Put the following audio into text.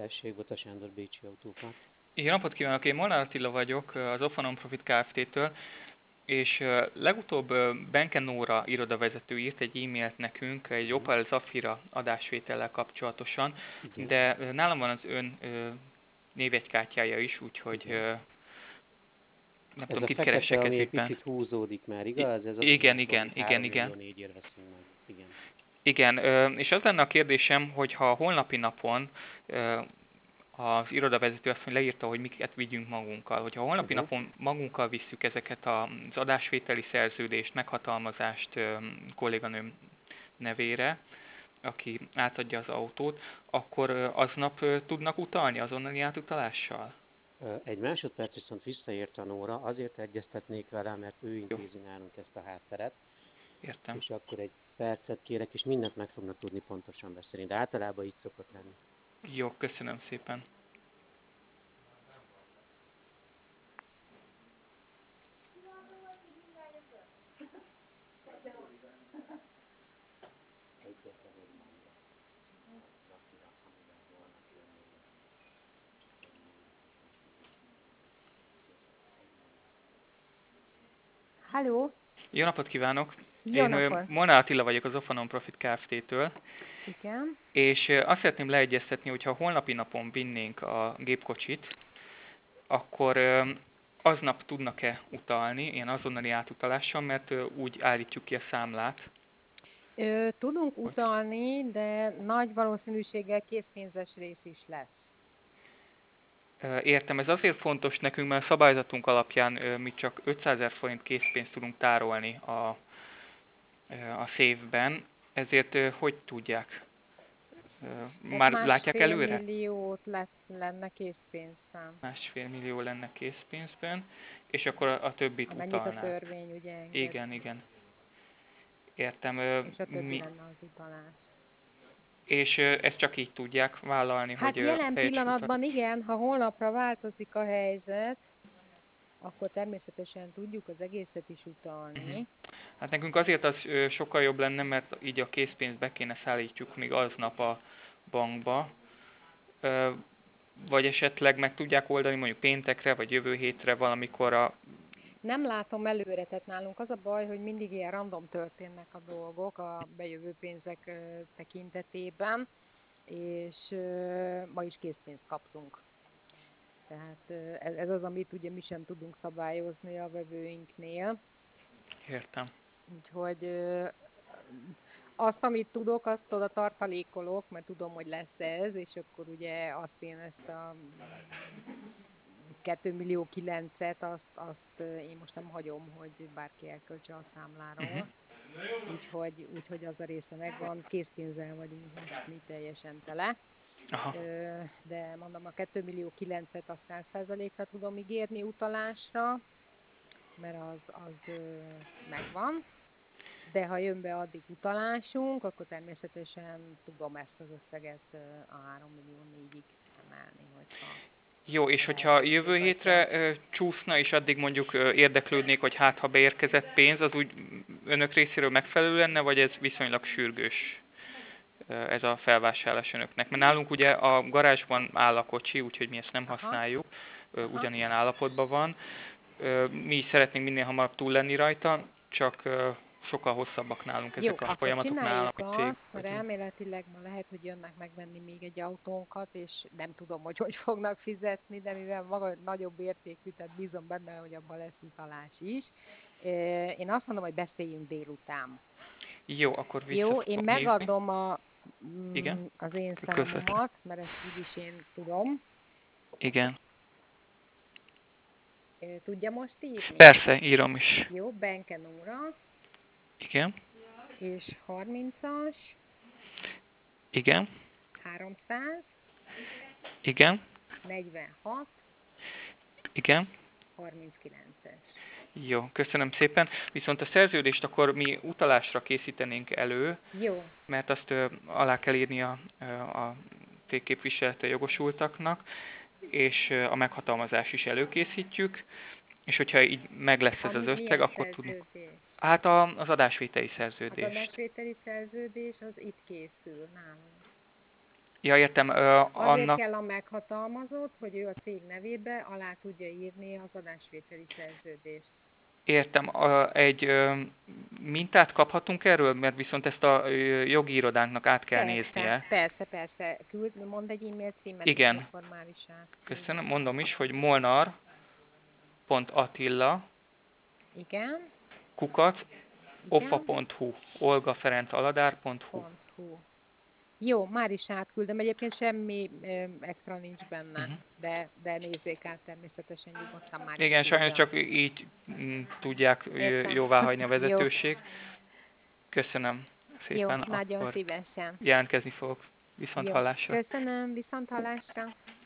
Tessék, Bota Sándor, Bécsi Autópart. Jó napot kívánok, én Molnár Attila vagyok az Offa Non-Profit Kft-től, és legutóbb Benke Nóra irodavezető írt egy e-mailt nekünk egy Mhm. Opel Zafira adásvétellel kapcsolatosan, Igen, de nálam van az ön névjegykártyája is, úgyhogy igen. nem Ez tudom, a kit fekete, keressek ami ez egy ügyben. picit húzódik már, igaz? Ez azt Igen, mutatja, igen, hogy igen, 3 igen. millió négyért veszünk meg. Igen. Igen, és az lenne a kérdésem, hogy ha a holnapi napon az irodavezető azt mondja, leírta, hogy miket vigyünk magunkkal. Hogyha holnapi Uh-huh. napon magunkkal visszük ezeket az adásvételi szerződést, meghatalmazást kolléganőm nevére, aki átadja az autót, akkor aznap tudnak utalni azonnali átutalással? Egy másodperc viszont visszaért a Nóra, azért egyeztetnék vele, mert ő Jó, intézi nálunk ezt a hátteret, értem. és akkor egy percet kérek, és mindent meg fognak tudni pontosan beszélni, de általában így szokott lenni. Jó, köszönöm szépen. Egyetlen egy mondat a Zafira, amivel holnap jönnének, csak egy mondatot mesélj. Egy mondat. Halló, Jó napot kívánok! jó Én napot! Molnár Attila vagyok az Offa Non-Profit Kft-től, Igen. és azt szeretném leegyeztetni, hogy ha holnapi napon vinnénk a gépkocsit, akkor aznap tudnak-e utalni, ilyen azonnali átutalással, mert úgy állítjuk ki a számlát, Tudunk hogy utalni, de nagy valószínűséggel készpénzes rész is lesz. értem, ez azért fontos nekünk, mert a szabályzatunk alapján mi csak 500 000 forint készpénzt tudunk tárolni a széfben, ezért hogy tudják? Hát Már látják másfél előre? milliót lenne készpénzszám. 1,5 millió lenne készpénzben, és akkor a többit Amennyit a utalnák. törvény ugye enged, Igen, igen. Értem. és a többi lenne az utalás. És ezt csak így tudják vállalni, Hát hogy jelen helyes pillanatban utalás. igen, ha holnapra változik a helyzet, akkor természetesen tudjuk az egészet is Mhm. utalni. Hát nekünk azért az sokkal jobb lenne, mert így a készpénzt be kéne szállítjuk még aznap a bankba. Ö, Vagy esetleg meg tudják oldani mondjuk péntekre, vagy jövő hétre valamikor a... Nem látom előre, tehát nálunk az a baj, hogy mindig ilyen random történnek a dolgok a bejövő pénzek tekintetében, és ma is készpénzt kaptunk. Tehát ez az, amit ugye mi sem tudunk szabályozni a vevőinknél. Értem. Úgyhogy azt, amit tudok, azt oda tartalékolok, mert tudom, hogy lesz ez, és akkor ugye ezt a 2 millió 9-et, azt én most nem hagyom, hogy bárki elköltse a Uh-huh. számláról. Úgyhogy az a része megvan, készpénzzel vagyunk most mi teljesen tele. Aha. De mondom, a 2 millió 9-et azt 100%-ra tudom ígérni utalásra, mert az megvan. De ha jön be addig utalásunk, akkor természetesen tudom ezt az összeget a 3 millió 4-ig emelni, hogyha Jó, és hogyha lehetővé jövő adja. hétre csúszna, és addig mondjuk érdeklődnék, hogy hát ha beérkezett pénz, az úgy önök részéről megfelelő lenne, vagy ez viszonylag sürgős ez a felvásárlás önöknek? Mert nálunk ugye a garázsban áll a kocsi, úgyhogy mi ezt nem Aha, használjuk, aha. ugyanilyen állapotban van. Mi is szeretnénk minél hamarabb túl lenni rajta, csak sokkal hosszabbak nálunk Jó, ezek a akkor folyamatok, mert csináljuk állami cég azt, mert vagyunk. elméletileg ma lehet, hogy jönnek megvenni még egy autónkat, és nem tudom, hogy fognak fizetni, de mivel maga nagyobb értékű, tehát bízom benne, hogy abban lesz utalás is. Én azt mondom, hogy beszéljünk délután. Jó, akkor vissza Jó, én fogom hívni. megadom Igen? az én Közvetlen. számomat, mert ezt úgyis én tudom. Igen. Tudja most írni? Persze, írom is. Jó, Benke Nóra, Igen. és 30-as, Igen. 300, Igen. 46, Igen. 39-es. Jó, köszönöm szépen. Viszont a szerződést akkor mi utalásra készítenénk elő, Jó, mert azt alá kell írni a cégképviselete jogosultaknak, és a meghatalmazás is előkészítjük, és hogyha így meg lesz ez az összeg, milyen akkor tudunk. szerződést? Hát az adásvételi Az szerződést. adásvételi szerződés az itt készül nálunk. Ja, értem, Azért annak kell a meghatalmazott, hogy ő a cég nevébe alá tudja írni az adásvételi szerződést. értem, egy mintát kaphatunk erről, mert viszont ezt a jogi irodánknak át kell Persze, néznie. persze, persze. Mondd egy e-mail címet, és Igen, akkor már is köszönöm, átküldöm. mondom is, hogy molnar.attila Igen, kukac igen, ofa.hu, olgaferencaladár.hu. .hu. Jó, már is átküldöm. Egyébként semmi extra nincs benne, Uh-huh. de nézzék át természetesen nyugodtan, már is Igen, sajnos küldöm. csak így tudják Értem. jóváhagyni a Jó, vezetőség. Köszönöm jó, szépen, nagyon akkor szívesen. jelentkezni fogok. Viszont Jó, hallásra. köszönöm, viszont hallásra.